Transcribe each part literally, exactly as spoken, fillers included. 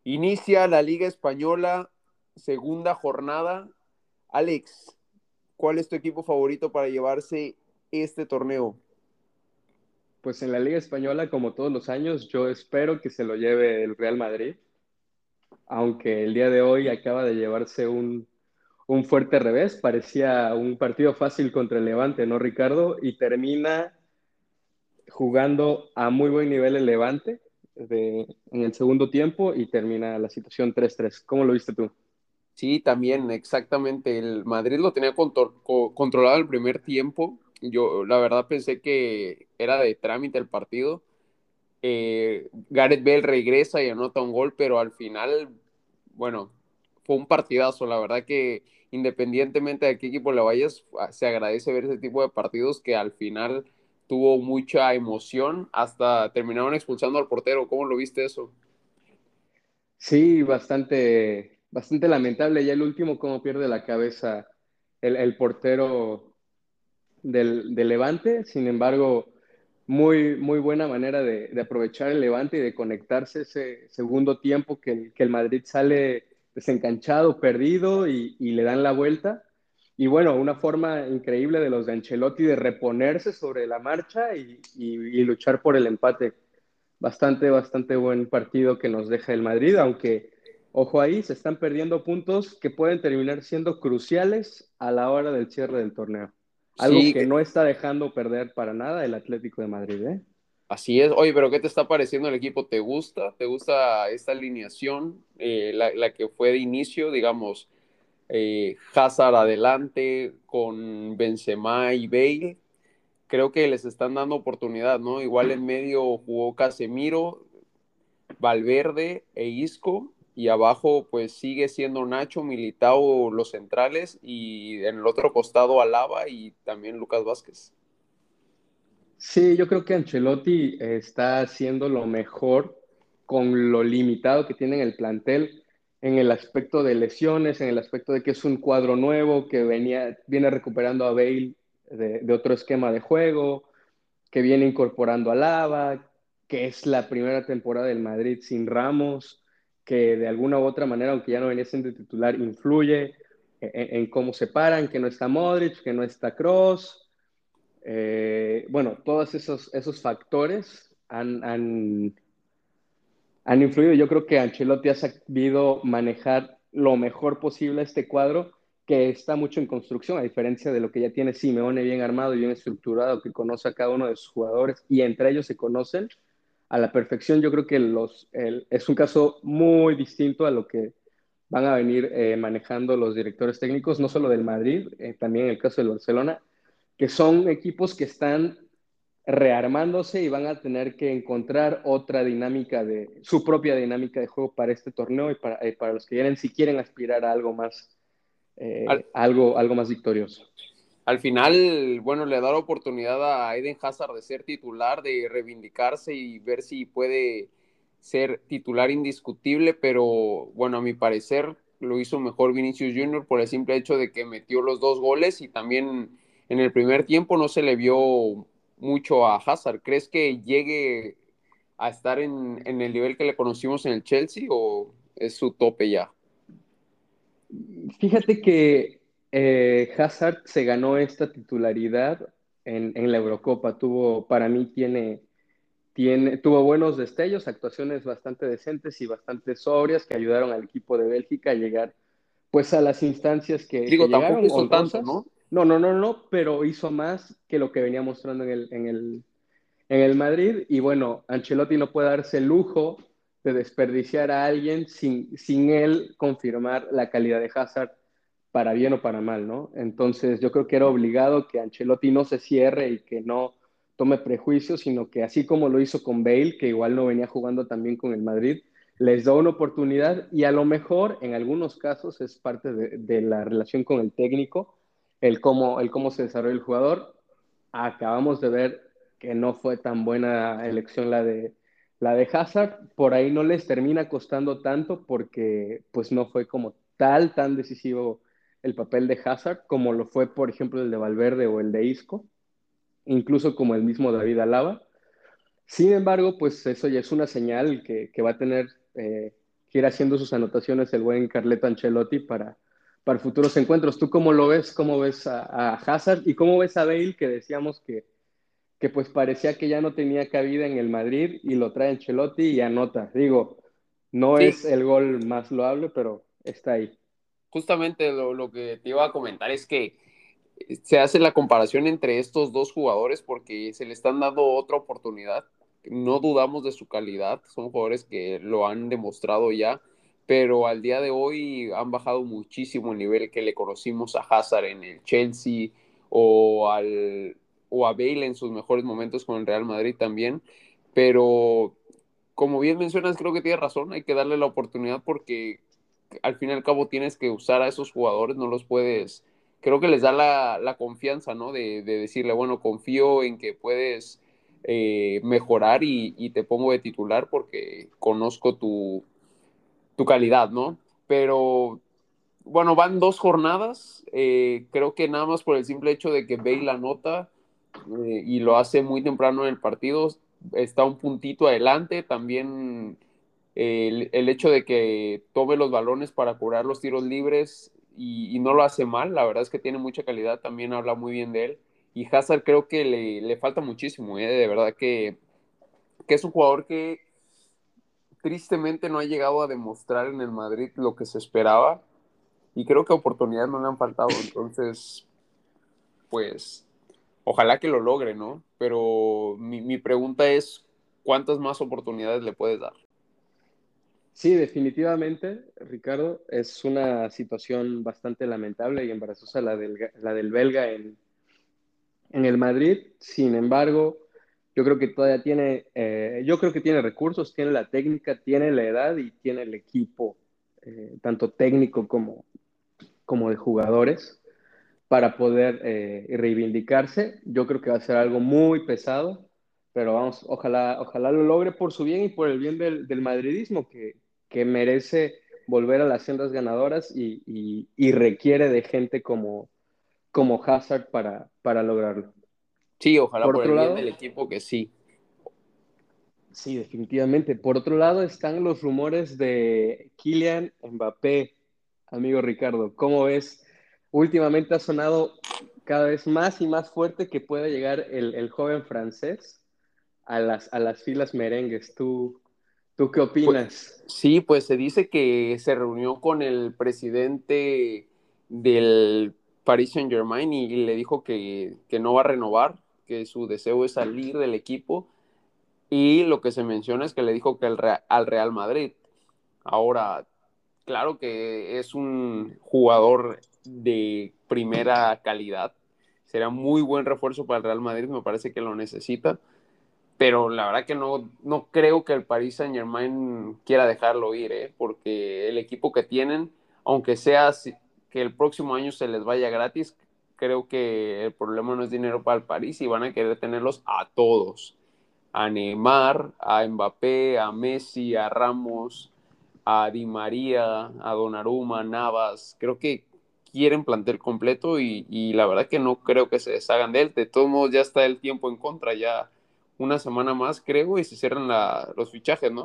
Inicia la Liga Española, segunda jornada. Alex, ¿cuál es tu equipo favorito para llevarse este torneo? Pues en la Liga Española, como todos los años, yo espero que se lo lleve el Real Madrid, aunque el día de hoy acaba de llevarse un, un fuerte revés. Parecía un partido fácil contra el Levante, ¿no, Ricardo? Y termina jugando a muy buen nivel el Levante de, en el segundo tiempo y termina la situación tres tres. ¿Cómo lo viste tú? Sí, también, exactamente. El Madrid lo tenía contor- co- controlado el primer tiempo. Yo, la verdad, pensé que era de trámite el partido. Eh, Gareth Bale regresa y anota un gol, pero al final, bueno, fue un partidazo. La verdad que independientemente de qué equipo le vayas, se agradece ver ese tipo de partidos que al final tuvo mucha emoción. Hasta terminaron expulsando al portero. ¿Cómo lo viste eso? Sí, bastante, bastante lamentable. Ya el último, cómo pierde la cabeza el, el portero del, del Levante. Sin embargo, muy, muy buena manera de, de, aprovechar el Levante y de conectarse ese segundo tiempo que el, que el Madrid sale desencanchado, perdido y, y, le dan la vuelta. Y bueno, una forma increíble de los de Ancelotti de reponerse sobre la marcha y, y, y luchar por el empate. Bastante, bastante buen partido que nos deja el Madrid, aunque, ojo ahí, se están perdiendo puntos que pueden terminar siendo cruciales a la hora del cierre del torneo. Algo Sí, que no está dejando perder para nada el Atlético de Madrid, ¿eh? así es. Oye, pero ¿qué te está pareciendo el equipo? ¿Te gusta? ¿Te gusta esta alineación? Eh, la, la que fue de inicio, digamos, eh, Hazard adelante con Benzema y Bale. Creo que les están dando oportunidad, ¿no? Igual en medio jugó Casemiro, Valverde e Isco. Y abajo, pues sigue siendo Nacho, Militao los centrales. Y en el otro costado, Alaba y también Lucas Vázquez. Sí, yo creo que Ancelotti está haciendo lo mejor con lo limitado que tiene en el plantel, en el aspecto de lesiones, en el aspecto de que es un cuadro nuevo, que venía, viene recuperando a Bale de, de otro esquema de juego, que viene incorporando a Lava, que es la primera temporada del Madrid sin Ramos, que de alguna u otra manera, aunque ya no venía siendo titular, influye en, en cómo se paran, que no está Modric, que no está Kroos. Eh, bueno, todos esos, esos factores han, han, han influido. Yo creo que Ancelotti ha sabido manejar lo mejor posible este cuadro, que está mucho en construcción, a diferencia de lo que ya tiene Simeone bien armado y bien estructurado, que conoce a cada uno de sus jugadores y entre ellos se conocen a la perfección. Yo creo que los, el, es un caso muy distinto a lo que van a venir eh, manejando los directores técnicos, no solo del Madrid, eh, también el caso del Barcelona, que son equipos que están rearmándose y van a tener que encontrar otra dinámica de su propia dinámica de juego para este torneo y para, eh, para los que quieren, si quieren aspirar a algo más, Al, eh, algo, algo más victorioso. Al final, bueno, le da la oportunidad a Eden Hazard de ser titular, de reivindicarse y ver si puede ser titular indiscutible, pero bueno, a mi parecer lo hizo mejor Vinicius Junior por el simple hecho de que metió los dos goles y también en el primer tiempo no se le vio mucho a Hazard. ¿Crees que llegue a estar en, en el nivel que le conocimos en el Chelsea o es su tope ya? Fíjate que eh, Hazard se ganó esta titularidad en, en la Eurocopa. Tuvo, para mí, tiene, tiene, tuvo buenos destellos, actuaciones bastante decentes y bastante sobrias que ayudaron al equipo de Bélgica a llegar pues a las instancias que, que Digo, tampoco llegaron, hizo tanto, honrosas. ¿no? No, no, no, no, pero hizo más que lo que venía mostrando en el, en el, en el Madrid. Y bueno, Ancelotti no puede darse el lujo de desperdiciar a alguien sin, sin él confirmar la calidad de Hazard para bien o para mal, ¿no? Entonces yo creo que era obligado que Ancelotti no se cierre y que no tome prejuicios, sino que así como lo hizo con Bale, que igual no venía jugando también con el Madrid, les da una oportunidad y a lo mejor en algunos casos es parte de, de la relación con el técnico, el cómo, el cómo se desarrolla el jugador. Acabamos de ver que no fue tan buena elección la de, la de Hazard, por ahí no les termina costando tanto porque pues no fue como tal, tan decisivo el papel de Hazard como lo fue, por ejemplo, el de Valverde o el de Isco, incluso como el mismo David Alaba. Sin embargo, pues eso ya es una señal que, que va a tener eh, que ir haciendo sus anotaciones el buen Carleto Ancelotti para, para futuros encuentros. ¿Tú cómo lo ves? ¿Cómo ves a, a Hazard? ¿Y cómo ves a Bale, que decíamos que, que pues parecía que ya no tenía cabida en el Madrid y lo trae Ancelotti y anota? Digo, no Sí, es el gol más loable, pero está ahí. justamente lo, lo que te iba a comentar es que se hace la comparación entre estos dos jugadores porque se le están dando otra oportunidad. No dudamos de su calidad, son jugadores que lo han demostrado ya, pero al día de hoy han bajado muchísimo el nivel que le conocimos a Hazard en el Chelsea o, al, o a Bale en sus mejores momentos con el Real Madrid también. Pero como bien mencionas, creo que tienes razón, hay que darle la oportunidad porque al fin y al cabo tienes que usar a esos jugadores, no los puedes, creo que les da la, la confianza, ¿no? De, de, decirle, bueno, confío en que puedes eh, mejorar y, y, te pongo de titular porque conozco tu, tu calidad, ¿no? Pero bueno, van dos jornadas, eh, creo que nada más por el simple hecho de que Bale anota eh, y lo hace muy temprano en el partido, está un puntito adelante, también eh, el, el, hecho de que tome los balones para cobrar los tiros libres y, y, no lo hace mal, la verdad es que tiene mucha calidad, también habla muy bien de él, y Hazard creo que le, le falta muchísimo, eh, de verdad que, que es un jugador que tristemente no ha llegado a demostrar en el Madrid lo que se esperaba, y creo que oportunidades no le han faltado, entonces, pues, ojalá que lo logre, ¿no? Pero mi, mi pregunta es, ¿cuántas más oportunidades le puedes dar? Sí, definitivamente, Ricardo, es una situación bastante lamentable y embarazosa la del, la del belga en, en el Madrid. Sin embargo, yo creo que todavía tiene, eh, yo creo que tiene recursos, tiene la técnica, tiene la edad y tiene el equipo, eh, tanto técnico como, como de jugadores, para poder eh, reivindicarse. Yo creo que va a ser algo muy pesado, pero vamos, ojalá, ojalá lo logre por su bien y por el bien del, del madridismo, que, que merece volver a las sendas ganadoras y, y, y requiere de gente como, como Hazard para, para lograrlo. Sí, ojalá Por por otro el bien del lado, equipo que sí. sí, definitivamente. Por otro lado están los rumores de Kylian Mbappé, amigo Ricardo. ¿Cómo ves? Últimamente ha sonado cada vez más y más fuerte que pueda llegar el, el joven francés a las, a las filas merengues. ¿Tú, tú qué Pues, opinas? sí, pues se dice que se reunió con el presidente del Paris Saint-Germain y, y le dijo que, que no va a renovar, que su deseo es salir del equipo. Y lo que se menciona es que le dijo que el Real, al Real Madrid. Ahora, claro que es un jugador de primera calidad. Será muy buen refuerzo para el Real Madrid, me parece que lo necesita. Pero la verdad que no, no creo que el Paris Saint Germain quiera dejarlo ir, ¿eh? Porque el equipo que tienen, aunque sea que el próximo año se les vaya gratis, creo que el problema no es dinero para el París y van a querer tenerlos a todos. A Neymar, a Mbappé, a Messi, a Ramos, a Di María, a Donnarumma, a Navas. Creo que quieren plantel completo y, y, la verdad que no creo que se deshagan de él. De todos modos, ya está el tiempo en contra, ya una semana más, creo, y se cierran la, los fichajes, ¿no?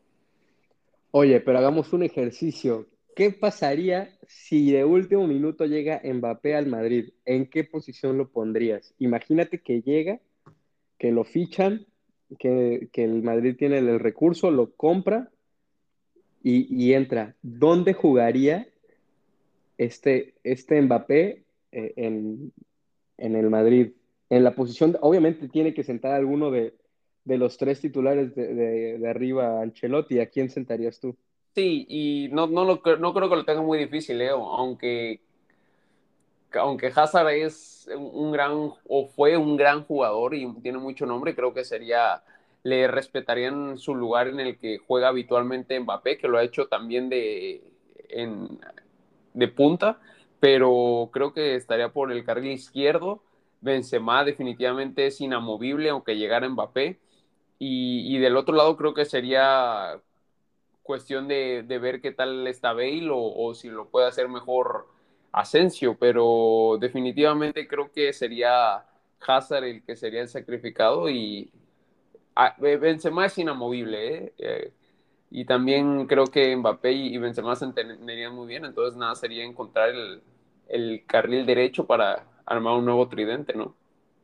Oye, pero hagamos un ejercicio. ¿Qué pasaría si de último minuto llega Mbappé al Madrid? ¿En qué posición lo pondrías? Imagínate que llega, que lo fichan, que, que el Madrid tiene el recurso, lo compra y, y entra. ¿Dónde jugaría este, este Mbappé eh, en, en el Madrid? En la posición, obviamente tiene que sentar a alguno de, de los tres titulares de, de, de arriba a Ancelotti. ¿A quién sentarías tú? Sí, y no, no, lo, no creo que lo tenga muy difícil, Leo, aunque aunque Hazard es un gran o fue un gran jugador y tiene mucho nombre, creo que sería, le respetarían su lugar en el que juega habitualmente Mbappé, que lo ha hecho también de, en, de punta, pero creo que estaría por el carril izquierdo. Benzema definitivamente es inamovible, aunque llegara Mbappé. Y, y del otro lado creo que sería cuestión de, de ver qué tal está Bale o, o, si lo puede hacer mejor Asensio, pero definitivamente creo que sería Hazard el que sería el sacrificado y ah, Benzema es inamovible, ¿eh? Eh, y también creo que Mbappé y Benzema se entenderían muy bien, entonces nada, sería encontrar el, el carril derecho para armar un nuevo tridente, ¿no?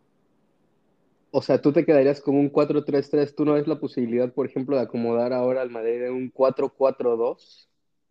O sea, tú te quedarías con un cuatro tres tres. ¿Tú no ves la posibilidad, por ejemplo, de acomodar ahora al Madrid en un cuatro cuatro dos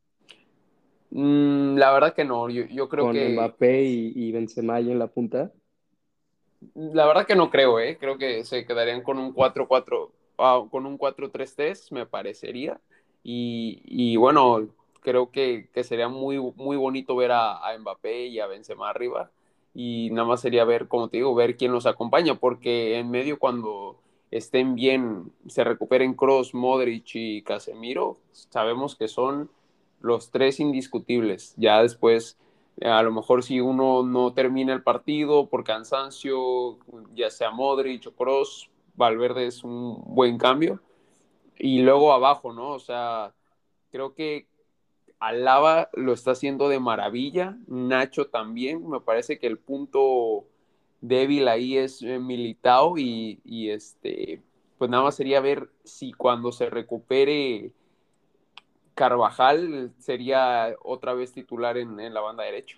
Mm, la verdad que no, yo, yo creo con que Mbappé y, y Benzema ahí en la punta? La verdad que no creo, ¿eh? Creo que se quedarían con un cuatro cuatro, ah, con un cuatro tres tres, me parecería. Y, y bueno, creo que, que sería muy, muy bonito ver a, a Mbappé y a Benzema arriba. Y nada más sería ver, como te digo, ver quién los acompaña, porque en medio cuando estén bien, se recuperen Kroos, Modric y Casemiro, sabemos que son los tres indiscutibles. Ya después a lo mejor si uno no termina el partido por cansancio, ya sea Modric o Kroos, Valverde es un buen cambio. Y luego abajo, ¿no? O sea, creo que Alaba lo está haciendo de maravilla, Nacho también, me parece que el punto débil ahí es eh, Militao y, y este, pues nada más sería ver si cuando se recupere Carvajal sería otra vez titular en, en la banda derecha.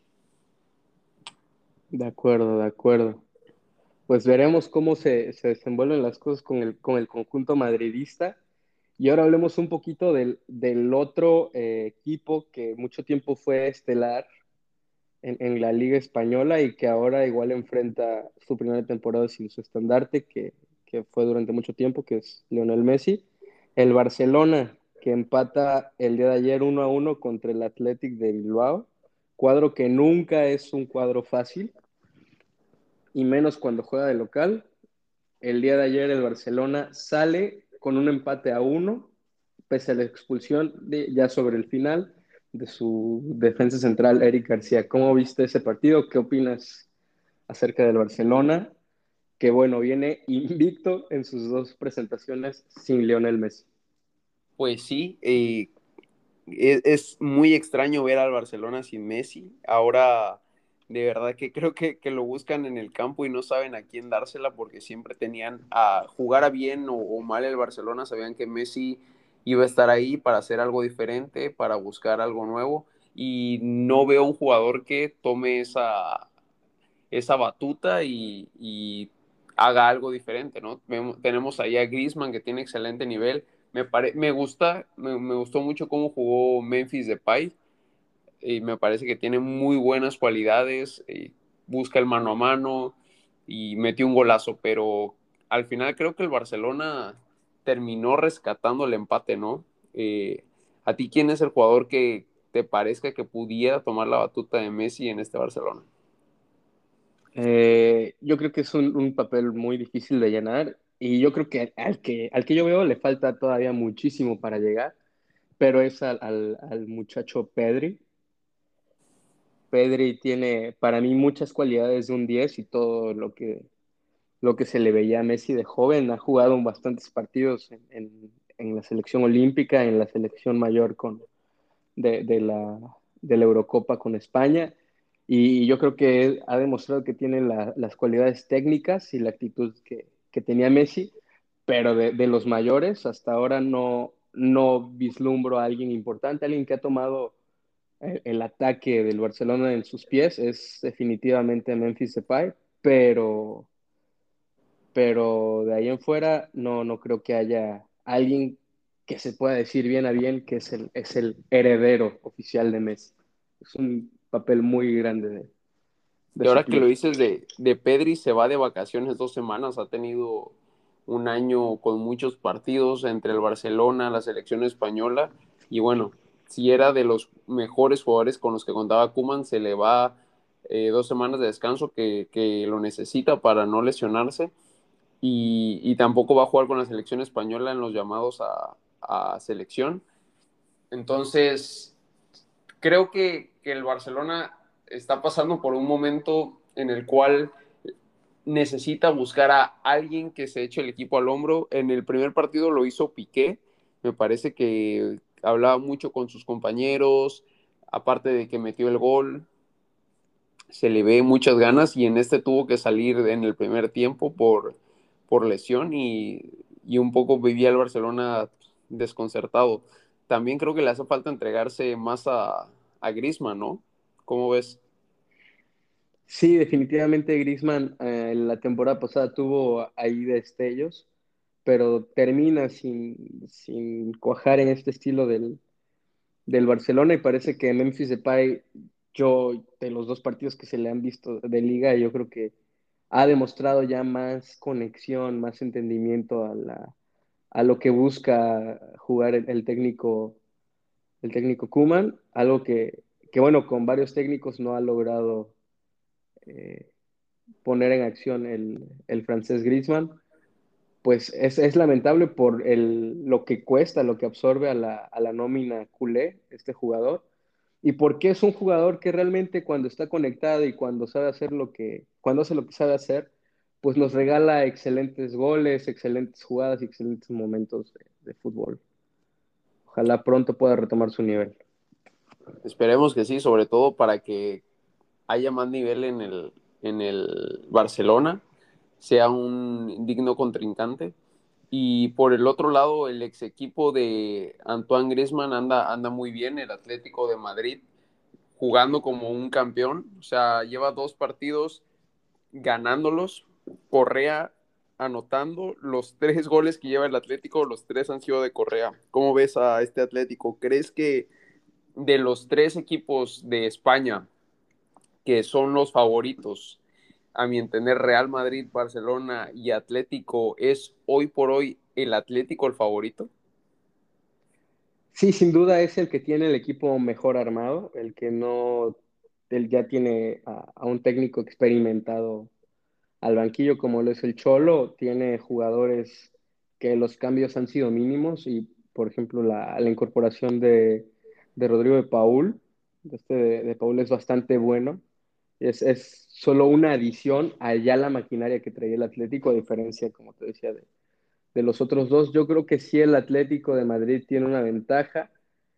De acuerdo, de acuerdo. Pues veremos cómo se, se desenvuelven las cosas con el, con el conjunto madridista. Y ahora hablemos un poquito del, del otro eh, equipo que mucho tiempo fue estelar en, en la Liga Española y que ahora igual enfrenta su primera temporada sin su estandarte, que, que fue durante mucho tiempo, que es Lionel Messi. El Barcelona, que empata el día de ayer uno a uno contra el Athletic de Bilbao, cuadro que nunca es un cuadro fácil, y menos cuando juega de local. El día de ayer el Barcelona sale con un empate a uno, pese a la expulsión de, ya sobre el final de su defensa central, Eric García. ¿Cómo viste ese partido? ¿Qué opinas acerca del Barcelona? Que bueno, viene invicto en sus dos presentaciones sin Lionel Messi. Pues sí, eh, es, es, muy extraño ver al Barcelona sin Messi. Ahora, de verdad que creo que, que, lo buscan en el campo y no saben a quién dársela porque siempre tenían a jugar a bien o, o mal el Barcelona. Sabían que Messi iba a estar ahí para hacer algo diferente, para buscar algo nuevo. Y no veo un jugador que tome esa, esa batuta y, y haga algo diferente, ¿no? Vemos, tenemos ahí a Griezmann que tiene excelente nivel. Me, pare, me gusta, me, me, gustó mucho cómo jugó Memphis Depay y me parece que tiene muy buenas cualidades, y busca el mano a mano y metió un golazo, pero al final creo que el Barcelona terminó rescatando el empate, ¿no? Eh, ¿A ti quién es el jugador que te parezca que pudiera tomar la batuta de Messi en este Barcelona? Eh, yo creo que es un, un, papel muy difícil de llenar y yo creo que al, que al que yo veo le falta todavía muchísimo para llegar, pero es al, al, al muchacho Pedri. Pedri tiene para mí muchas cualidades de un diez y todo lo que, lo que se le veía a Messi de joven. Ha jugado en bastantes partidos en, en, en la selección olímpica, en la selección mayor con, de, de, la, de la Eurocopa con España. Y yo creo que él ha demostrado que tiene la, las cualidades técnicas y la actitud que, que tenía Messi, pero de, de, los mayores hasta ahora no, no vislumbro a alguien importante, alguien que ha tomado el, el ataque del Barcelona en sus pies, es definitivamente Memphis Depay, pero, pero de ahí en fuera no, no creo que haya alguien que se pueda decir bien a bien que es el, es el heredero oficial de Messi. Es un papel muy grande de, de Y ahora que lo suplir. dices de, de Pedri, se va de vacaciones dos semanas, ha tenido un año con muchos partidos entre el Barcelona, la selección española, y bueno, si era de los mejores jugadores con los que contaba Koeman, se le va eh, dos semanas de descanso que, que, lo necesita para no lesionarse, y, y, tampoco va a jugar con la selección española en los llamados a, a selección. Entonces, creo que, que el Barcelona está pasando por un momento en el cual necesita buscar a alguien que se eche el equipo al hombro. En el primer partido lo hizo Piqué, me parece que hablaba mucho con sus compañeros, aparte de que metió el gol, se le ve muchas ganas y en este tuvo que salir en el primer tiempo por, por lesión y, y un poco vivía el Barcelona desconcertado. También creo que le hace falta entregarse más a, a Griezmann, ¿no? ¿Cómo ves? Sí, definitivamente Griezmann eh, la temporada pasada tuvo ahí destellos, pero termina sin, sin cuajar en este estilo del, del Barcelona y parece que Memphis Depay, yo de los dos partidos que se le han visto de liga, yo creo que ha demostrado ya más conexión, más entendimiento a la, a lo que busca jugar el, el técnico, el técnico Koeman, algo que, que bueno, con varios técnicos no ha logrado eh, poner en acción el, el francés Griezmann. Pues es, es lamentable por el, lo que cuesta, lo que absorbe a la, a la nómina culé, este jugador, y porque es un jugador que realmente cuando está conectado y cuando sabe hacer lo que, cuando hace lo que sabe hacer, pues nos regala excelentes goles, excelentes jugadas y excelentes momentos de, de fútbol. Ojalá pronto pueda retomar su nivel. Esperemos que sí, sobre todo para que haya más nivel en el, en el Barcelona, sea un digno contrincante. Y por el otro lado, el ex equipo de Antoine Griezmann anda, anda muy bien, el Atlético de Madrid, jugando como un campeón. O sea, lleva dos partidos ganándolos. Correa anotando los tres goles que lleva el Atlético, los tres han sido de Correa. ¿Cómo ves a este Atlético? ¿Crees que de los tres equipos de España que son los favoritos, a mi entender, Real Madrid, Barcelona y Atlético, es hoy por hoy el Atlético el favorito? Sí, sin duda es el que tiene el equipo mejor armado, el que no, él ya tiene a, a un técnico experimentado al banquillo como lo es el Cholo, tiene jugadores que los cambios han sido mínimos y, por ejemplo, la, la incorporación de, de Rodrigo de Paul, de, este de, de Paul es bastante bueno. Es, es solo una adición a ya la maquinaria que traía el Atlético, a diferencia, como te decía, de, de los otros dos. Yo creo que sí el Atlético de Madrid tiene una ventaja,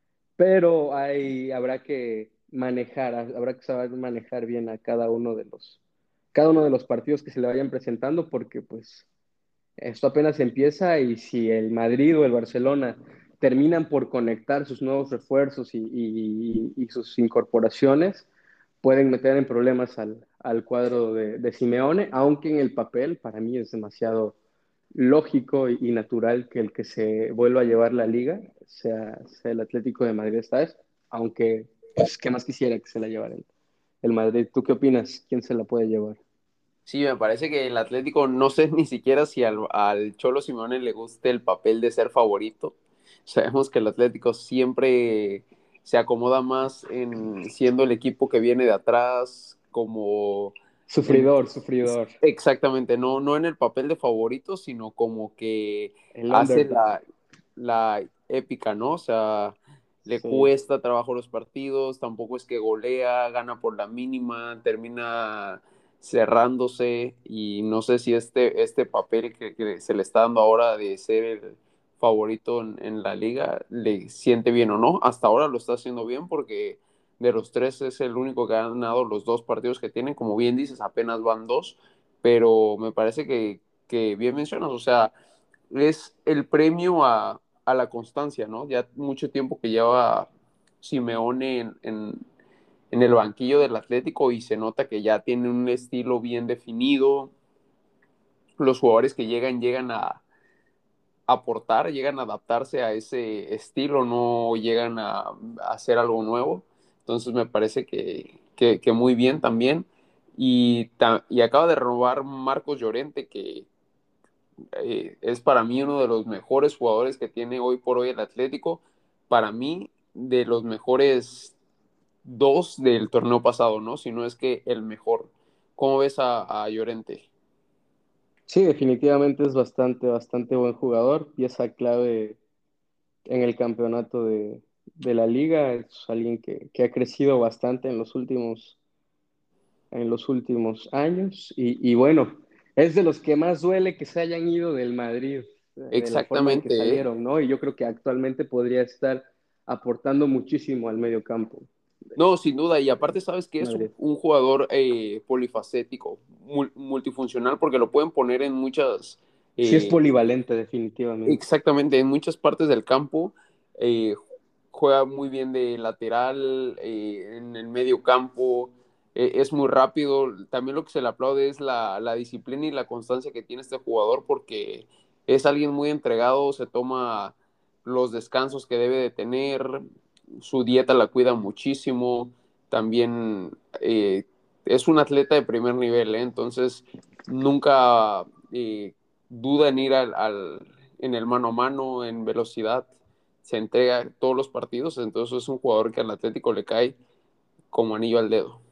pero hay, habrá que manejar, habrá que saber manejar bien a cada uno de los, cada uno de los partidos que se le vayan presentando, porque pues esto apenas empieza y si el Madrid o el Barcelona terminan por conectar sus nuevos refuerzos y, y- y sus incorporaciones, pueden meter en problemas al, al cuadro de, de Simeone, aunque en el papel para mí es demasiado lógico y, y natural que el que se vuelva a llevar la liga sea, sea el Atlético de Madrid esta vez, aunque pues qué más quisiera que se la llevara el, el Madrid. ¿Tú qué opinas? ¿Quién se la puede llevar? Sí, me parece que el Atlético, no sé ni siquiera si al, al Cholo Simeone le guste el papel de ser favorito. Sabemos que el Atlético siempre se acomoda más en siendo el equipo que viene de atrás, como el, Sufridor, sufridor, exactamente, no, no en el papel de favorito, sino como que el hace underdog. la, la épica, ¿no? O sea, le Sí. cuesta trabajo los partidos, tampoco es que golea, gana por la mínima, termina cerrándose y no sé si este, este papel que, que se le está dando ahora de ser el favorito en, en la liga le siente bien o no. Hasta ahora lo está haciendo bien porque de los tres es el único que ha ganado los dos partidos que tienen. Como bien dices, apenas van dos, pero me parece que, que bien mencionas, o sea, es el premio a, a la constancia, ¿no? Ya mucho tiempo que lleva Simeone en, en, en el banquillo del Atlético y se nota que ya tiene un estilo bien definido. Los jugadores que llegan, llegan a aportar, llegan a adaptarse a ese estilo, no llegan a, a hacer algo nuevo. Entonces me parece que, que, que muy bien también. Y, ta, y, acaba de robar Marcos Llorente, que eh, es para mí uno de los mejores jugadores que tiene hoy por hoy el Atlético. Para mí, de los mejores dos del torneo pasado, ¿no? Si no es que el mejor. ¿Cómo ves a, a Llorente? Sí, definitivamente es bastante, bastante buen jugador, pieza clave en el campeonato de, de la liga, es alguien que, que ha crecido bastante en los últimos, en los últimos años y, y bueno, es de los que más duele que se hayan ido del Madrid, eh, de la forma en que Exactamente, ¿eh? salieron, ¿no? Y yo creo que actualmente podría estar aportando muchísimo al medio campo de, No, sin duda. Y de aparte, sabes que es un, Madrid. un jugador eh, polifacético, mul- multifuncional, porque lo pueden poner en muchas, Sí es Eh, polivalente, definitivamente. exactamente, en muchas partes del campo eh, juega muy bien de lateral, eh, en el medio campo, eh, es muy rápido. También lo que se le aplaude es la, la disciplina y la constancia que tiene este jugador, porque es alguien muy entregado, se toma los descansos que debe de tener, su dieta la cuida muchísimo, también eh, es un atleta de primer nivel, ¿eh? Entonces nunca eh, duda en ir al, al, en el mano a mano, en velocidad, se entrega todos los partidos, entonces es un jugador que al Atlético le cae como anillo al dedo.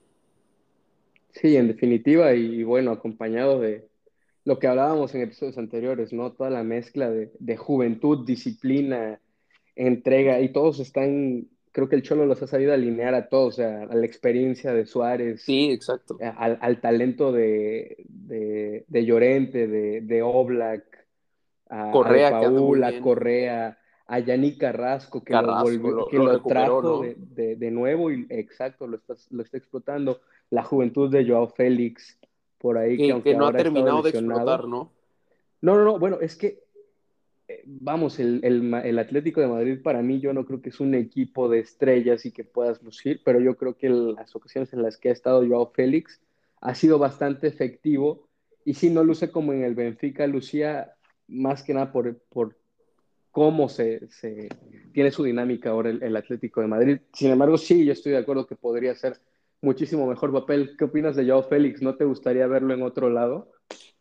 Sí, en definitiva, y, bueno, acompañado de lo que hablábamos en episodios anteriores, ¿no? Toda la mezcla de, de juventud, disciplina, entrega, y todos están, creo que el Cholo los ha sabido alinear a todos, o sea, a la experiencia de Suárez, Sí, exacto. a- al, al talento de, de, de Llorente, de, de Oblak, a, a De Correa que anda muy Paul, a bien, Correa, a Yannick Carrasco, que lo Carrasco volvió, lo, que lo lo recuperó, trajo ¿no? de, de, de nuevo y exacto, lo está, lo está explotando. La juventud de Joao Félix, por ahí, que Que, que aunque no ha ahora ha estado terminado de explotar, lesionado. ¿no? No, no, no, bueno, es que, eh, vamos, el, el, el Atlético de Madrid para mí yo no creo que es un equipo de estrellas y que puedas lucir, pero yo creo que en las ocasiones en las que ha estado Joao Félix ha sido bastante efectivo y si no luce como en el Benfica, lucía más que nada por, por cómo se, se tiene su dinámica ahora el, el, Atlético de Madrid. Sin embargo, sí, yo estoy de acuerdo que podría ser muchísimo mejor papel. ¿Qué opinas de Joao Félix? ¿No te gustaría verlo en otro lado?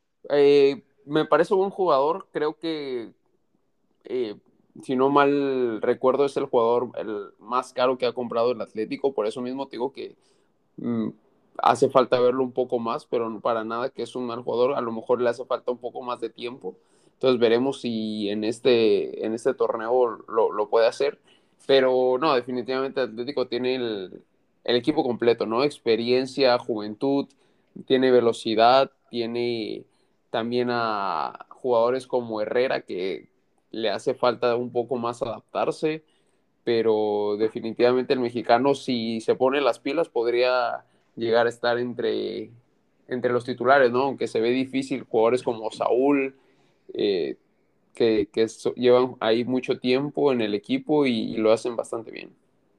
Eh, me parece buen jugador, creo que eh, si no mal recuerdo es el jugador el más caro que ha comprado el Atlético, por eso mismo te digo que mm, hace falta verlo un poco más, pero no para nada que es un mal jugador, a lo mejor le hace falta un poco más de tiempo, entonces veremos si en este, en este torneo lo, lo puede hacer, pero no, definitivamente Atlético tiene el, el equipo completo, ¿no? Experiencia, juventud, tiene velocidad, tiene también a jugadores como Herrera que le hace falta un poco más adaptarse, pero definitivamente el mexicano, si se pone las pilas, podría llegar a estar entre, entre los titulares, ¿no? Aunque se ve difícil, jugadores como Saúl, eh, que, que so, llevan ahí mucho tiempo en el equipo y, y, lo hacen bastante bien.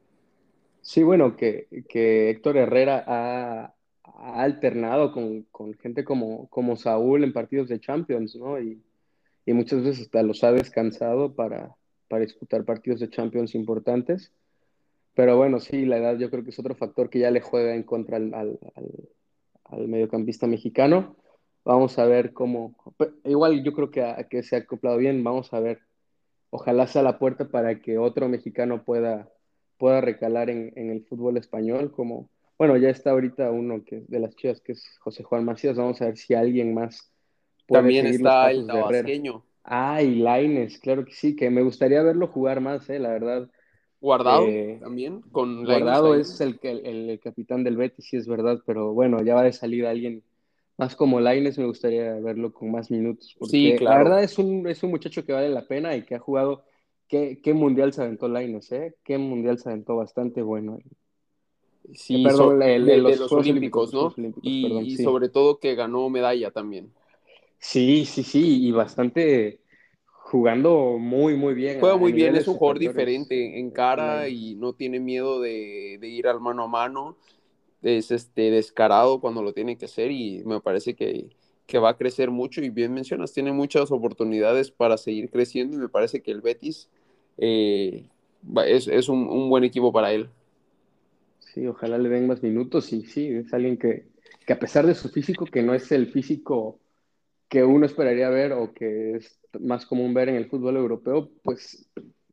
Sí, bueno, que, que Héctor Herrera ha, ha alternado con, con, gente como, como Saúl en partidos de Champions, ¿no? Y, y muchas veces hasta los ha descansado para, para disputar partidos de Champions importantes. Pero bueno, sí, la edad yo creo que es otro factor que ya le juega en contra al, al, al, al mediocampista mexicano. Vamos a ver cómo. Igual yo creo que, a, que se ha acoplado bien. Vamos a ver. Ojalá sea la puerta para que otro mexicano pueda, pueda recalar en, en el fútbol español. Como, bueno, ya está ahorita uno que, de las Chivas, que es José Juan Macías. Vamos a ver si alguien más puede También seguir los está el pasos de Herrera. tabasqueño, Ah, y Lainez, claro que sí, que me gustaría verlo jugar más, eh, la verdad. Guardado Eh, también, con Lainez Guardado ahí. es el, el, el capitán del Betis, sí es verdad, pero bueno, ya va de salir alguien más como Lainez, me gustaría verlo con más minutos, Sí, porque la claro. verdad es un, es un muchacho que vale la pena y que ha jugado, ¿qué, qué mundial se aventó Lainez, eh? ¿Qué mundial se aventó bastante bueno? Eh, Sí, so, perdón, el- el- de, de los los Juegos Olímpicos, Olímpicos, los ¿no? Juegos Olímpicos, perdón, Y, y sí. sobre todo que ganó medalla también. Sí, sí, sí, y bastante jugando muy, muy bien Juega a, a muy bien, es niveles un jugador superiores, diferente en eh, cara Lainez. y no tiene miedo de, de ir al mano a mano. Es este descarado cuando lo tiene que hacer y me parece que, que va a crecer mucho. Y bien mencionas, tiene muchas oportunidades para seguir creciendo y me parece que el Betis eh, va- es, es un, un buen equipo para él. Sí, ojalá le den más minutos y sí, es alguien que, que a pesar de su físico, que no es el físico que uno esperaría ver o que es más común ver en el fútbol europeo, pues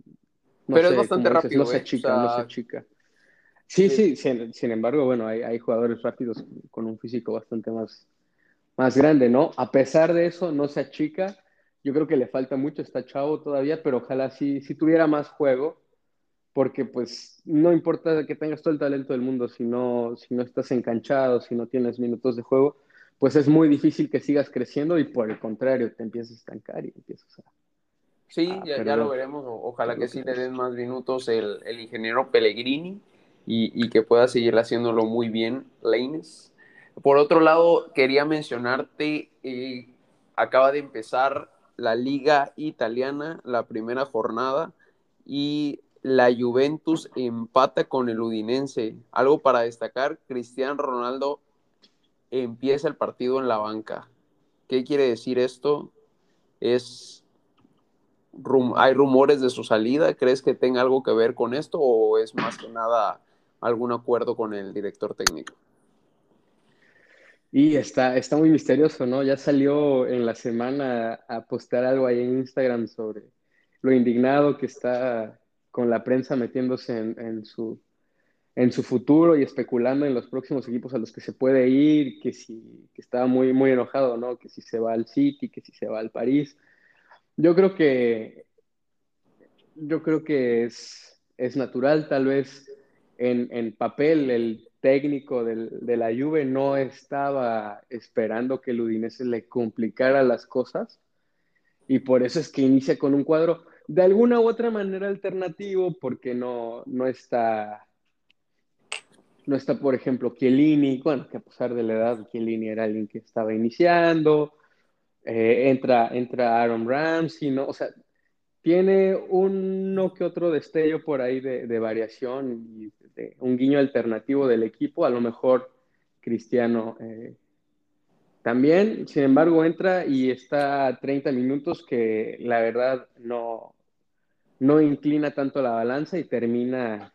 no Pero es sé, bastante como dices, no rápido, se ¿eh? O achica, no se sea, achica. Sí, eh, sí, sin, sin embargo, bueno, hay, hay jugadores rápidos con un físico bastante más, más grande, ¿no? A pesar de eso, no se achica. Yo creo que le falta mucho, está chavo todavía, pero ojalá sí, sí tuviera más juego porque pues no importa que tengas todo el talento del mundo, si no, si no estás enganchado, si no tienes minutos de juego, pues es muy difícil que sigas creciendo y por el contrario, te empiezas a estancar y empiezas a, sí, a ya, ya lo perder veremos. O- todo ojalá que lo que sí le traes. den más minutos el, el ingeniero Pellegrini y, y que pueda seguir haciéndolo muy bien Lainez. Por otro lado, quería mencionarte, eh, acaba de empezar la Liga Italiana, la primera jornada, y la Juventus empata con el Udinese. Algo para destacar, Cristiano Ronaldo empieza el partido en la banca. ¿Qué quiere decir esto? Es rum hay rumores de su salida. ¿Crees que tenga algo que ver con esto o es más que nada algún acuerdo con el director técnico? Y está, está muy misterioso, ¿no? Ya salió en la semana a postear algo ahí en Instagram sobre lo indignado que está con la prensa metiéndose en, en su, en su futuro y especulando en los próximos equipos a los que se puede ir, que si que estaba muy, muy enojado, ¿no? Que si se va al City, que si se va al París. Yo creo que, yo creo que es, es natural, tal vez en, en papel el técnico del, de la Juve no estaba esperando que el Udinese le complicara las cosas y por eso es que inicia con un cuadro de alguna u otra manera alternativo porque no, no está no está, por ejemplo, Chiellini, bueno, que a pesar de la edad, Chiellini era alguien que estaba iniciando, eh, entra, entra Aaron Ramsey, ¿no? O sea, tiene uno que otro destello por ahí de, de variación y de un guiño alternativo del equipo, a lo mejor Cristiano eh, también, sin embargo, entra y está a treinta minutos que la verdad no, no inclina tanto la balanza y termina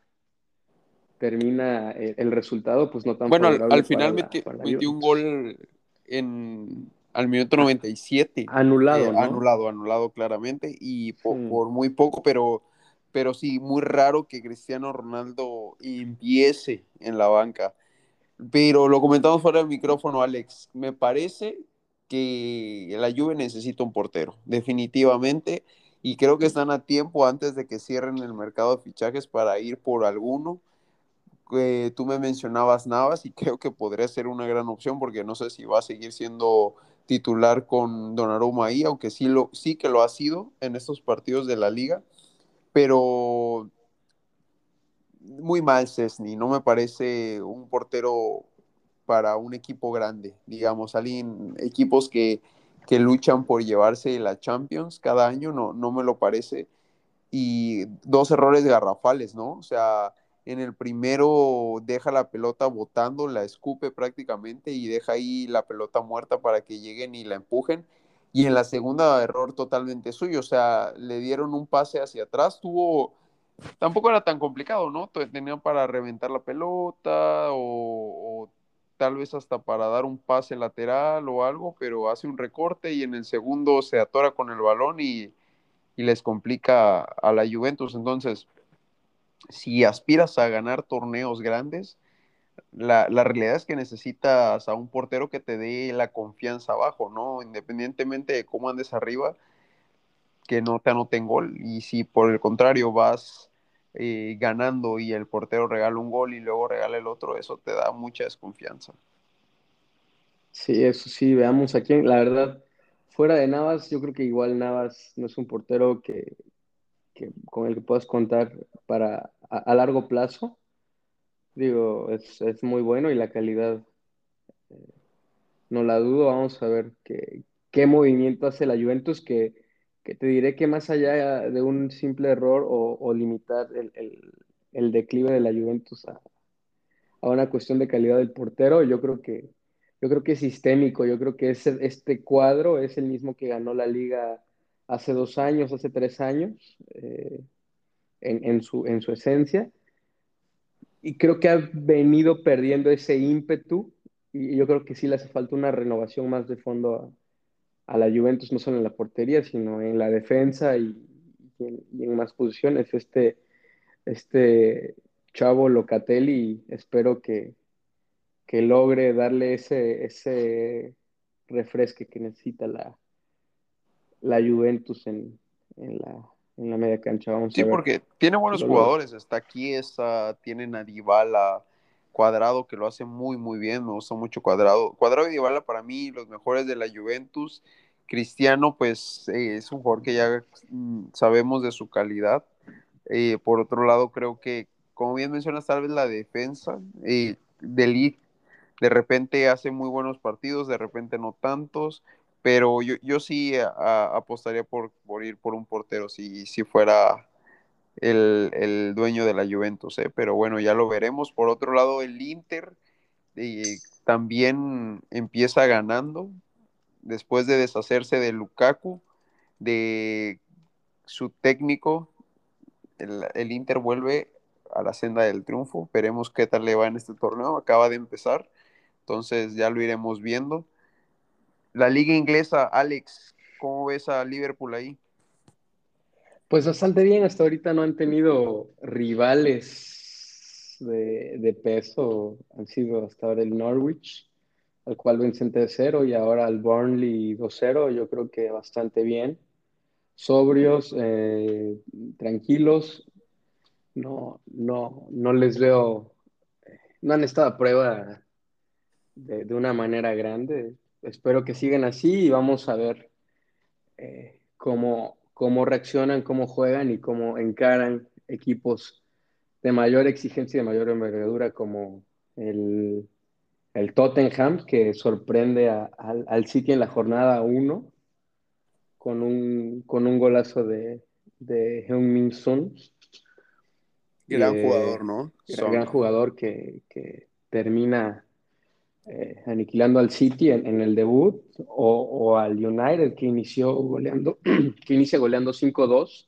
termina eh, el resultado pues no tan Bueno, al, favorable al para final la, metió, para la metió un Juventus. gol en, al minuto A- noventa y siete, eh, anulado, ¿no? anulado, anulado claramente, y po- Sí. por muy poco, pero, pero sí, muy raro que Cristiano Ronaldo empiece en la banca. Pero lo comentamos fuera del micrófono, Alex. Me parece que la Juve necesita un portero, definitivamente, y creo que están a tiempo antes de que cierren el mercado de fichajes para ir por alguno. Eh, tú me mencionabas Navas y creo que podría ser una gran opción porque no sé si va a seguir siendo titular con Donnarumma ahí, aunque sí, lo, sí que lo ha sido en estos partidos de la liga, pero muy mal Szczęsny, no me parece un portero para un equipo grande, digamos, alguien, equipos que, que luchan por llevarse la Champions cada año, no, no me lo parece, y dos errores garrafales, ¿no? O sea, en el primero deja la pelota botando, la escupe prácticamente y deja ahí la pelota muerta para que lleguen y la empujen. Y en la segunda, error totalmente suyo, o sea, le dieron un pase hacia atrás, tuvo, tampoco era tan complicado, ¿no? Tenían para reventar la pelota o, o tal vez hasta para dar un pase lateral o algo, pero hace un recorte y en el segundo se atora con el balón y, y les complica a la Juventus. Entonces, si aspiras a ganar torneos grandes, la, la, realidad es que necesitas a un portero que te dé la confianza abajo, ¿no? Independientemente de cómo andes arriba, que no te anoten gol. Y si por el contrario vas eh, ganando y el portero regala un gol y luego regala el otro, eso te da mucha desconfianza. Sí, eso sí, veamos a quién. La verdad, fuera de Navas, yo creo que igual Navas no es un portero que, que con el que puedas contar para a, a largo plazo. Digo, es, es muy bueno y la calidad no la dudo. Vamos a ver qué, qué movimiento hace la Juventus, que, que te diré que más allá de un simple error o, o limitar el, el, el declive de la Juventus a, a una cuestión de calidad del portero, yo creo que, yo creo que es sistémico. Yo creo que ese, este cuadro es el mismo que ganó la liga hace dos años, hace tres años, eh, en, en su, en su esencia. Y creo que ha venido perdiendo ese ímpetu y yo creo que sí le hace falta una renovación más de fondo a, a la Juventus, no solo en la portería, sino en la defensa y, y, en, y en, más posiciones. Este, este chavo Locatelli, espero que, que logre darle ese, ese refresque que necesita la, la Juventus en, en, la, en la media cancha. Vamos Sí, a ver porque tiene si buenos lo logra. jugadores. Está aquí, está, tienen a Dybala, Cuadrado, que lo hace muy, muy bien. Me gusta mucho Cuadrado. Cuadrado y Dybala para mí, los mejores de la Juventus. Cristiano, pues eh, es un jugador que ya mm, sabemos de su calidad. Eh, por otro lado, creo que, como bien mencionas, tal vez la defensa eh, de Ligt de repente hace muy buenos partidos, de repente no tantos. pero yo, yo sí a- a- apostaría por, por ir por un portero si, si fuera el, el dueño de la Juventus, ¿eh? Pero bueno, ya lo veremos. Por otro lado, el Inter eh, también empieza ganando después de deshacerse de Lukaku, de su técnico. El, el Inter vuelve a la senda del triunfo. Veremos qué tal le va en este torneo. Acaba de empezar, entonces ya lo iremos viendo. La liga inglesa, Alex, ¿cómo ves a Liverpool ahí? Pues bastante bien, hasta ahorita no han tenido rivales de, de peso, han sido hasta ahora el Norwich, al cual vencen tres cero y ahora al Burnley dos cero, yo creo que bastante bien, sobrios, eh, tranquilos, no, no, no les veo, no han estado a prueba de, de una manera grande, espero que sigan así y vamos a ver eh, cómo, cómo reaccionan, cómo juegan y cómo encaran equipos de mayor exigencia y de mayor envergadura como el, el Tottenham, que sorprende a- al, al City en la jornada uno con un, con un golazo de, de Heung-min Son, y, Gran jugador, eh, ¿no? gran, Son. gran jugador que, que termina eh, aniquilando al City en, en el debut, o, o al United que inició goleando, que inicia goleando cinco dos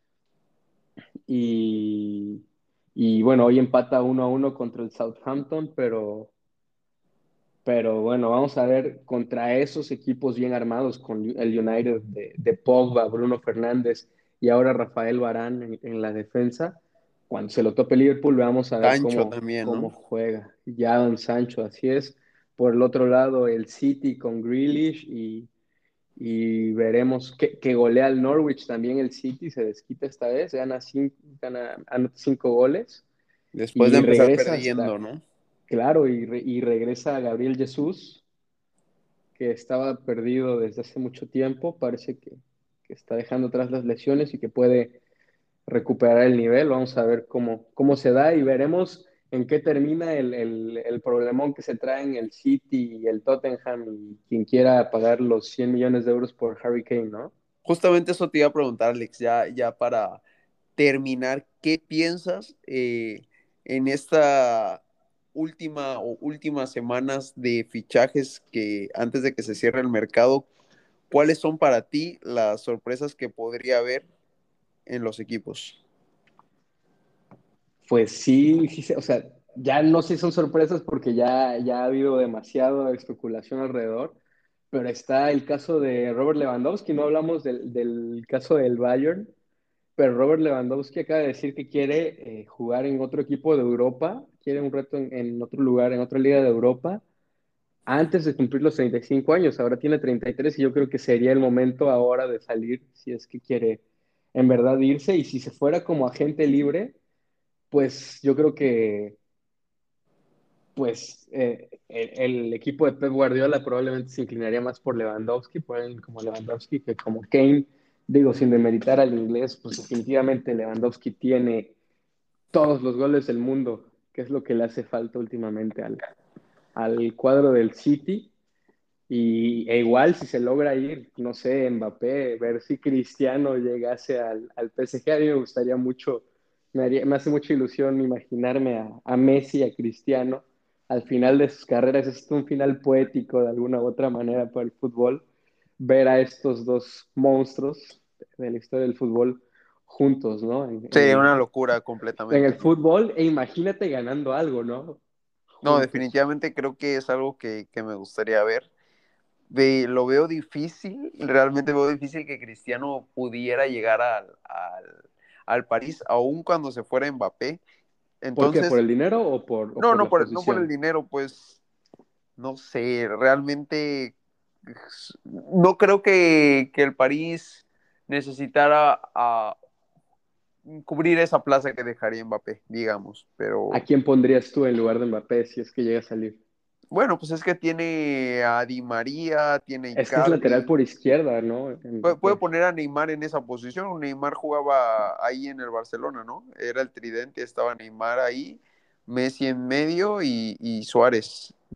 y, y bueno, hoy empata uno a uno contra el Southampton, pero, pero bueno, vamos a ver contra esos equipos bien armados, con el United de, de Pogba, Bruno Fernández y ahora Rafael Varane en, en la defensa. Cuando se lo tope Liverpool, vamos a ver Sancho cómo, también, cómo ¿no? juega. Jadon Sancho, así es. Por el otro lado, el City con Grealish y, y veremos que, que golea al Norwich también el City, se desquita esta vez, gana cinco, gana, anota cinco goles Después de y empezar regresa perdiendo, hasta, ¿no? claro, y, re- y regresa Gabriel Jesús, que estaba perdido desde hace mucho tiempo, parece que, que está dejando atrás las lesiones y que puede recuperar el nivel. Vamos a ver cómo, cómo se da y veremos en qué termina el, el, el problemón que se traen el City y el Tottenham y quien quiera pagar los cien millones de euros por Harry Kane, ¿no? Justamente eso te iba a preguntar, Alex, ya, ya para terminar, ¿qué piensas eh, en esta última o últimas semanas de fichajes que antes de que se cierre el mercado, cuáles son para ti las sorpresas que podría haber en los equipos? Pues sí, sí, se- o sea, ya no sé si son sorpresas porque ya, ya ha habido demasiada especulación alrededor, pero está el caso de Robert Lewandowski, no hablamos del, del caso del Bayern, pero Robert Lewandowski acaba de decir que quiere eh, jugar en otro equipo de Europa, quiere un reto en, en otro lugar, en otra liga de Europa, antes de cumplir los treinta y cinco años, ahora tiene treinta y tres y yo creo que sería el momento ahora de salir si es que quiere en verdad irse y si se fuera como agente libre pues yo creo que pues eh, el, el equipo de Pep Guardiola probablemente se inclinaría más por Lewandowski, por alguien como Lewandowski que como Kane. Digo, sin demeritar al inglés, pues definitivamente Lewandowski tiene todos los goles del mundo, que es lo que le hace falta últimamente al, al cuadro del City. Y e igual si se logra ir, no sé, Mbappé, ver si Cristiano llegase al, al P S G, a mí me gustaría mucho, me, haría- me hace mucha ilusión imaginarme a, a Messi, a Cristiano, al final de sus carreras, es un final poético de alguna u otra manera para el fútbol, ver a estos dos monstruos de la historia del fútbol juntos, ¿no? En, en Sería el, una locura en el completamente, ¿no? fútbol, e imagínate ganando algo, ¿no? No, Juntos. definitivamente creo que es algo que, que me gustaría ver. Ve- lo veo difícil, realmente veo difícil que Cristiano pudiera llegar al, al, al París, aun cuando se fuera Mbappé. ¿Por qué? ¿Por Entonces, el dinero o por, o no, por no la por, no por el posición? dinero, pues, no sé, realmente no creo que, que el París necesitara a, cubrir esa plaza que dejaría Mbappé, digamos, ¿A pero quién pondrías tú en lugar de Mbappé si es que llega a salir? bueno, pues es que tiene a Di María, tiene a Es que es lateral Icardi. por izquierda, ¿no? Puede, puede Mbappé. poner a Neymar en esa posición. Neymar jugaba ahí en el Barcelona, ¿no? Era el tridente, estaba Neymar ahí, Messi en medio y, y Suárez, ¿no?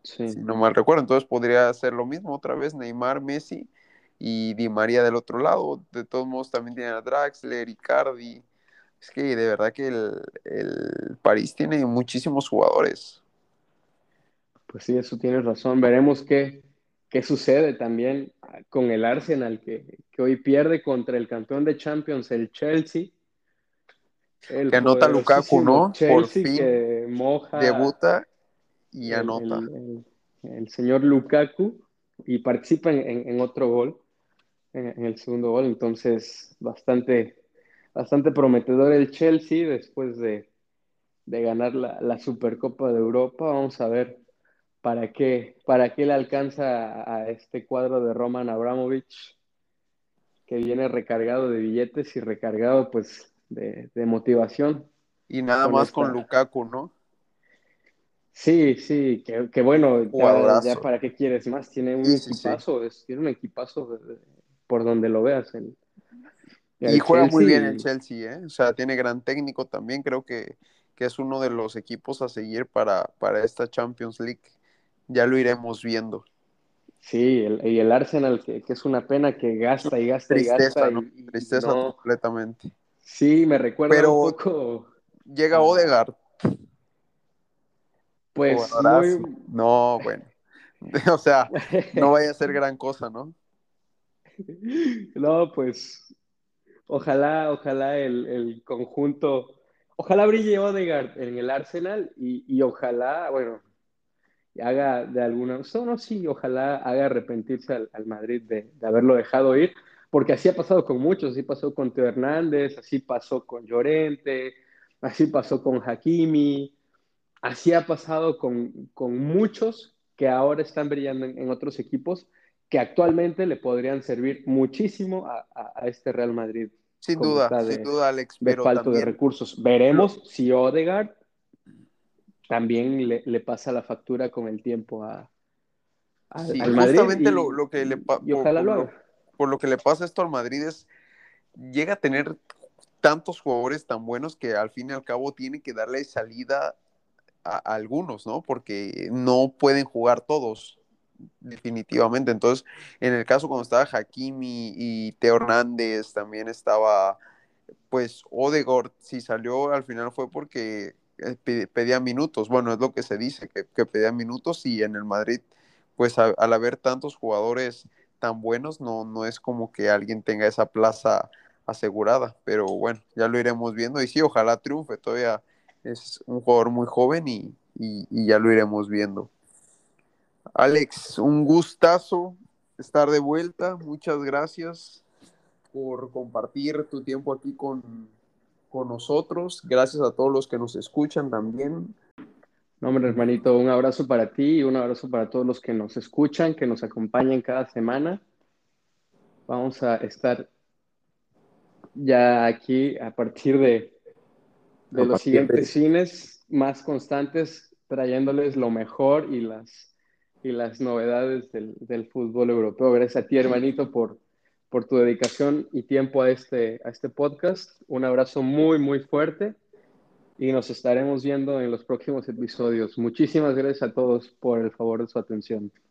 Sí, si no mal recuerdo. Entonces podría ser lo mismo otra vez, Neymar, Messi y Di María del otro lado. De todos modos también tienen a Draxler, Icardi. Es que de verdad que el, el París tiene muchísimos jugadores. pues sí, eso tienes razón. Veremos qué, qué sucede también con el Arsenal, que, que hoy pierde contra el campeón de Champions, el Chelsea, el Que anota Lukaku, poderosísimo ¿no? Por Chelsea fin que moja debuta y el, anota. el, el, el señor Lukaku y participa en, en, en otro gol, en, en, el segundo gol. Entonces, bastante, bastante prometedor el Chelsea después de, de ganar la, la Supercopa de Europa. Vamos a ver para qué, para qué le alcanza a, a este cuadro de Roman Abramovich, que viene recargado de billetes y recargado pues de, de motivación Y nada con más con esta. Lukaku, ¿no? Sí, sí, que, que bueno, ya, ya Jugadorazo. para qué quieres más, tiene un Sí, sí, sí. equipazo, es, tiene un equipazo de- de- por donde lo veas, el, Y el juega muy Chelsea, bien el y Chelsea, ¿eh? O sea, tiene gran técnico también. Creo que, que es uno de los equipos a seguir para, para esta Champions League. Ya lo iremos viendo. sí, el, y el Arsenal, que, que es una pena que Es una gasta y gasta y gasta tristeza, y, ¿no? y Tristeza no, completamente. sí, me recuerda un Pero poco llega a, Odegaard, pues jugadorazo. muy, No, bueno. O sea, no vaya a ser gran cosa, ¿no? no, pues ojalá, ojalá el, el conjunto, ojalá brille Odegaard en el Arsenal y, y ojalá, bueno, haga de alguna, no, no, sí, ojalá haga arrepentirse al, al Madrid de, de, haberlo dejado ir, porque así ha pasado con muchos, así pasó con Teo Hernández, así pasó con Llorente, así pasó con Hakimi, así ha pasado con, con muchos que ahora están brillando en, en, otros equipos que actualmente le podrían servir muchísimo a, a, a este Real Madrid Sin como duda, está sin de, duda, Alex, de pero falto de también recursos. lo- Veremos si Odegaard también le, le pasa la factura con el tiempo a, al, sí, al Madrid justamente lo, y, lo que le pa- y por, ojalá por lo lo, haga. por lo que le pasa esto al Madrid es llega a tener tantos jugadores tan buenos que al fin y al cabo tiene que darle salida a, a algunos, ¿no? Porque no pueden jugar todos, definitivamente. Entonces, en el caso cuando estaba Hakimi y Teo Hernández, también estaba, pues, Odegaard, si salió al final fue porque eh, pedía minutos. Bueno, es lo que se dice, que, que pedía minutos y en el Madrid, pues, a, al haber tantos jugadores tan buenos, no, no es como que alguien tenga esa plaza asegurada, pero bueno, ya lo iremos viendo y sí, ojalá triunfe, todavía es un jugador muy joven y, y, y ya lo iremos viendo. Alex, un gustazo estar de vuelta, muchas gracias por compartir tu tiempo aquí con, con nosotros, gracias a todos los que nos escuchan también. No, hombre, hermanito, un abrazo para ti y un abrazo para todos los que nos escuchan, que nos acompañan cada semana. Vamos a estar ya aquí a partir de, de A los partir siguientes de fines más constantes, trayéndoles lo mejor y las, y las novedades del, del fútbol europeo. Gracias a ti, hermanito, por, por tu dedicación y tiempo a este, a este podcast. Un abrazo muy, muy fuerte y nos estaremos viendo en los próximos episodios. Muchísimas gracias a todos por el favor de su atención.